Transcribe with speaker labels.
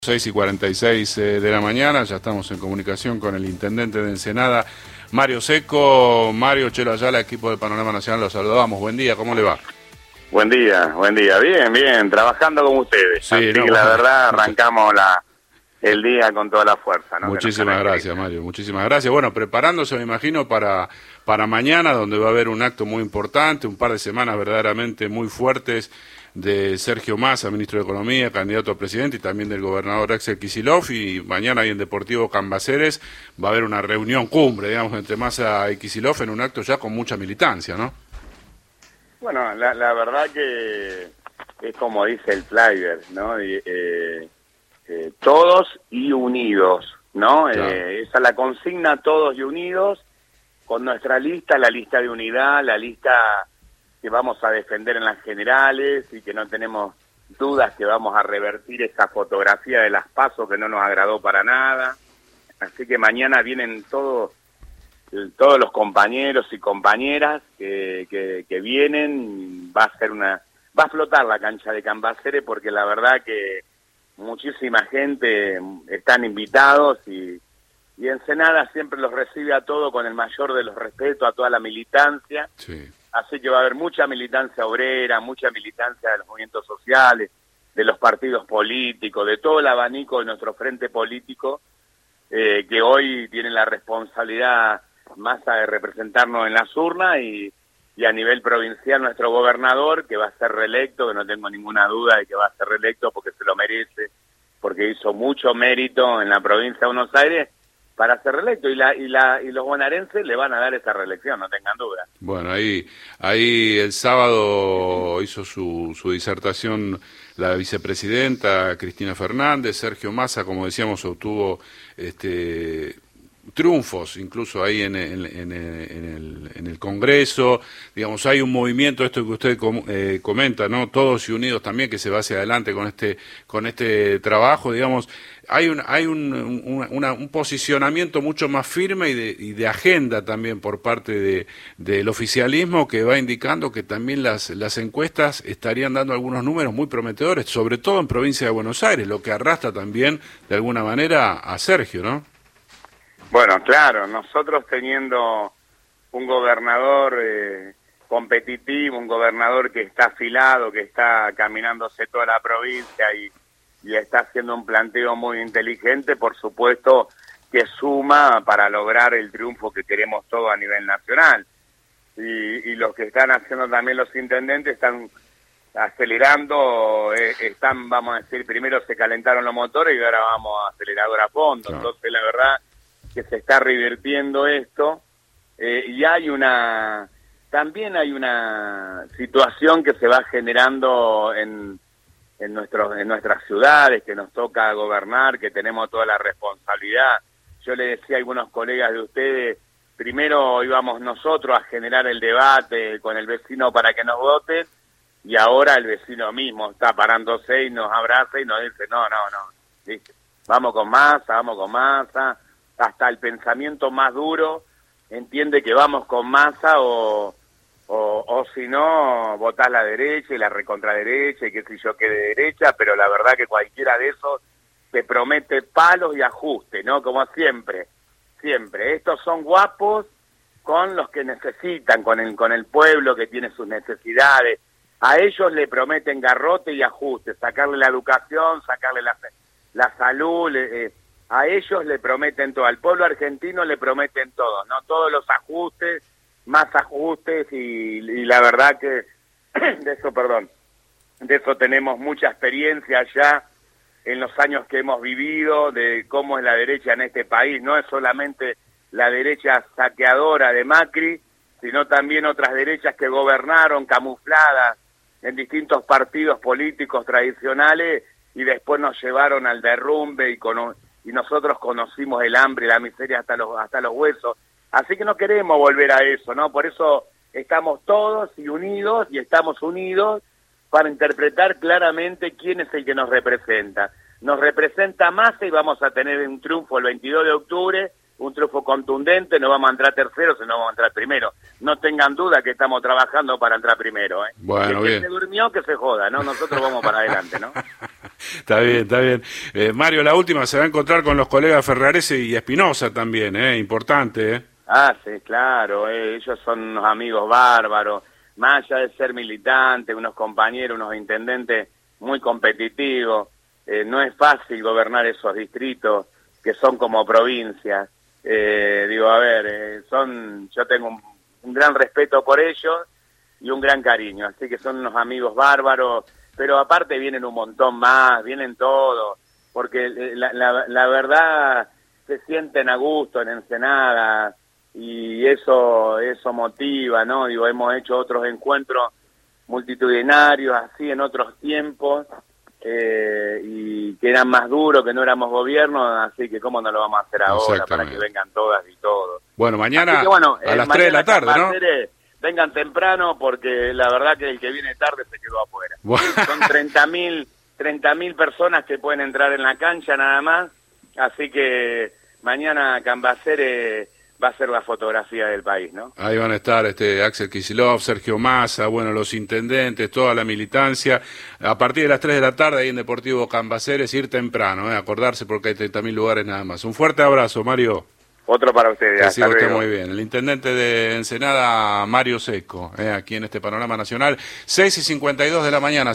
Speaker 1: 6:46 de la mañana, ya estamos en comunicación con el intendente de Ensenada, Mario Secco. Mario, Chelo Ayala, equipo de Panorama Nacional, los saludamos. Buen día, ¿cómo le va?
Speaker 2: Buen día. Bien, trabajando con ustedes.
Speaker 1: Sí,
Speaker 2: así
Speaker 1: no,
Speaker 2: que la verdad arrancamos el día con toda la fuerza, ¿no?
Speaker 1: Muchísimas gracias, Mario, muchísimas gracias. Bueno, preparándose, me imagino, para mañana, donde va a haber un acto muy importante, un par de semanas verdaderamente muy fuertes de Sergio Massa, ministro de Economía, candidato a presidente, y también del gobernador Axel Kicillof, y mañana ahí en Deportivo Cambaceres va a haber una reunión cumbre, digamos, entre Massa y Kicillof en un acto ya con mucha militancia, ¿no?
Speaker 2: Bueno, la verdad que es como dice el flyer, ¿no? Todos y unidos, ¿no?
Speaker 1: Claro.
Speaker 2: Esa es la consigna, todos y unidos, con nuestra lista, la lista de unidad, la lista que vamos a defender en las generales y que no tenemos dudas que vamos a revertir esa fotografía de las PASO que no nos agradó para nada. Así que mañana vienen todos los compañeros y compañeras que vienen. Va a flotar la cancha de Cambaceres, porque la verdad que muchísima gente están invitados y Ensenada siempre los recibe a todos con el mayor de los respetos, a toda la militancia.
Speaker 1: Sí.
Speaker 2: Así que va a haber mucha militancia obrera, mucha militancia de los movimientos sociales, de los partidos políticos, de todo el abanico de nuestro frente político, que hoy tienen la responsabilidad más de representarnos en las urnas, y a nivel provincial nuestro gobernador, que va a ser reelecto, que no tengo ninguna duda de que va a ser reelecto porque se lo merece, porque hizo mucho mérito en la provincia de Buenos Aires para ser reelecto, y los bonaerenses le van a dar esa reelección, no tengan duda.
Speaker 1: Bueno, ahí el sábado hizo su disertación la vicepresidenta Cristina Fernández. Sergio Massa, como decíamos, obtuvo triunfos incluso ahí en el Congreso. Digamos, hay un movimiento, esto que usted comenta, ¿no? Todos y unidos también, que se va hacia adelante con este trabajo. Digamos, hay un posicionamiento mucho más firme y de agenda también por parte del oficialismo, que va indicando que también las encuestas estarían dando algunos números muy prometedores, sobre todo en provincia de Buenos Aires, lo que arrastra también de alguna manera a Sergio, ¿no?
Speaker 2: Bueno, claro, nosotros teniendo un gobernador competitivo, un gobernador que está afilado, que está caminándose toda la provincia y está haciendo un planteo muy inteligente, por supuesto que suma para lograr el triunfo que queremos todos a nivel nacional. Y lo que están haciendo también los intendentes, están acelerando, vamos a decir, primero se calentaron los motores y ahora vamos a acelerador a fondo.
Speaker 1: Claro.
Speaker 2: Entonces la verdad que se está revirtiendo esto, y también hay una situación que se va generando en nuestras ciudades, que nos toca gobernar, que tenemos toda la responsabilidad. Yo le decía a algunos colegas de ustedes, primero íbamos nosotros a generar el debate con el vecino para que nos voten, y ahora el vecino mismo está parándose y nos abraza y nos dice, no, ¿viste? Vamos con Massa. Hasta el pensamiento más duro entiende que vamos con Massa, o si no, votás la derecha y la recontraderecha y qué sé yo qué de derecha, pero la verdad que cualquiera de esos te promete palos y ajustes, ¿no? Como siempre. Estos son guapos con los que necesitan, con el pueblo que tiene sus necesidades. A ellos le prometen garrote y ajuste, sacarle la educación, sacarle la salud, a ellos le prometen todo, al pueblo argentino le prometen todo, ¿no? Todos los ajustes, más ajustes, y la verdad que de eso tenemos mucha experiencia ya en los años que hemos vivido, de cómo es la derecha en este país. No es solamente la derecha saqueadora de Macri, sino también otras derechas que gobernaron camufladas en distintos partidos políticos tradicionales y después nos llevaron al derrumbe, y nosotros conocimos el hambre y la miseria hasta los huesos. Así que no queremos volver a eso, ¿no? Por eso estamos todos y unidos, y estamos unidos para interpretar claramente quién es el que nos representa. Nos representa Massa, y vamos a tener un triunfo el 22 de octubre, un triunfo contundente. No vamos a entrar terceros, sino vamos a entrar primero. No tengan duda que estamos trabajando para entrar primero, ¿eh?
Speaker 1: Bueno,
Speaker 2: el que
Speaker 1: bien.
Speaker 2: se durmió, que se joda, ¿no? Nosotros vamos para adelante, ¿no?
Speaker 1: Está bien, está bien. Mario, la última se va a encontrar con los colegas Ferrarese y Espinosa también, importante,
Speaker 2: Ah, sí, claro, ellos son unos amigos bárbaros, más allá de ser militantes, unos compañeros, unos intendentes muy competitivos. No es fácil gobernar esos distritos que son como provincias. Yo tengo un gran respeto por ellos y un gran cariño, así que son unos amigos bárbaros, pero aparte vienen un montón más, vienen todos, porque la verdad se sienten a gusto en Ensenada y eso motiva, ¿no? Digo, hemos hecho otros encuentros multitudinarios así en otros tiempos y que eran más duros, que no éramos gobierno, así que cómo no lo vamos a hacer ahora para que vengan todas y todos.
Speaker 1: Bueno, mañana a las 3 de la tarde, ¿no?
Speaker 2: Vengan temprano porque la verdad que el que viene tarde se quedó afuera. Bueno. Son 30.000 personas que pueden entrar en la cancha nada más, así que mañana Cambaceres va a ser la fotografía del país, ¿no?
Speaker 1: Ahí van a estar Axel Kicillof, Sergio Massa, bueno, los intendentes, toda la militancia. A partir de las 3 de la tarde ahí en Deportivo Cambaceres, ir temprano, acordarse porque hay 30.000 lugares nada más. Un fuerte abrazo, Mario.
Speaker 2: Otro para ustedes.
Speaker 1: Que siga usted muy bien. El intendente de Ensenada, Mario Seco, aquí en este Panorama Nacional, 6:52 de la mañana.